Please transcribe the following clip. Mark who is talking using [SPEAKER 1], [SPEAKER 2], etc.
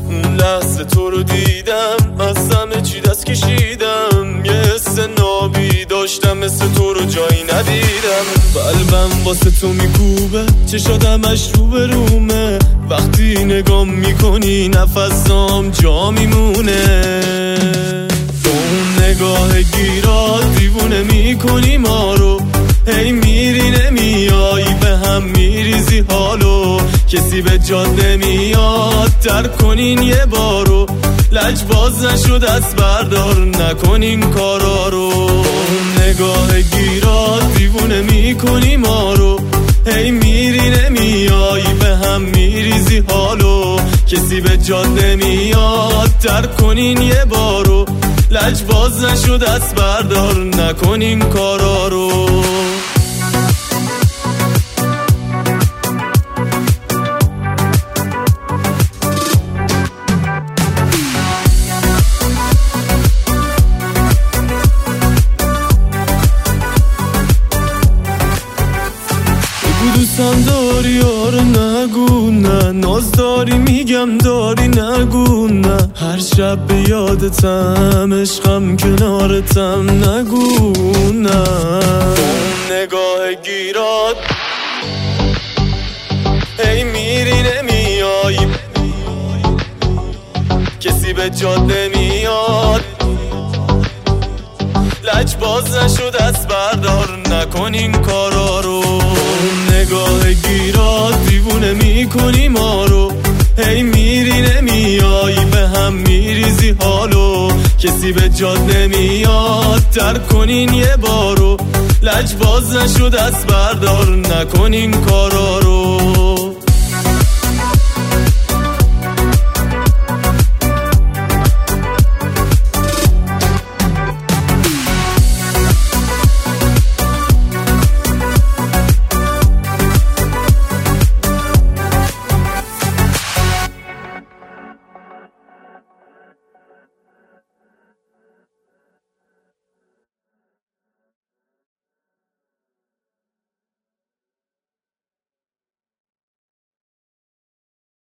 [SPEAKER 1] اون لحظه تو رو دیدم، از همه چی دست کشیدم، یه حس نابی داشتم مثل تو رو جایی ندیدم. قلبم واسه تو میکوبه، چشادمش رو به رومه، وقتی نگاه میکنی نفسام جا میمونه. با اون نگاه گیرات دیوونه میکنی ما رو، هی میری نمیایی به هم میریزی حالو، کسی به جاد نمیاد ترک کنین یه بارو، لجباز نشو دست بردار نکنین کارا رو. اون نگاه گیرات دیوونه میکنی ما رو، هی میری نمیایی به هم میریزی حالو، کسی به جاد نمیاد ترک کنین یه بارو، لجباز نشو دست بردار نکنین کارا رو. دوستم داری آره نگو نه، ناز داری میگم داری نگو نه، هر شب به یادتم عشقم کنارتم نگو نه. اون نگاه گیرات هی میری نمیایی، کسی به جاد نمیاد، لجباز نشو دست بردار نکنین کارا رو. نگاه گیرات دیوونه میکنی ما رو، هی میری نمیایی به هم میریزی حالو، کسی به جاد نمیاد ترک کنین یه بارو، لجباز نشو دست بردار نکنین کارا رو.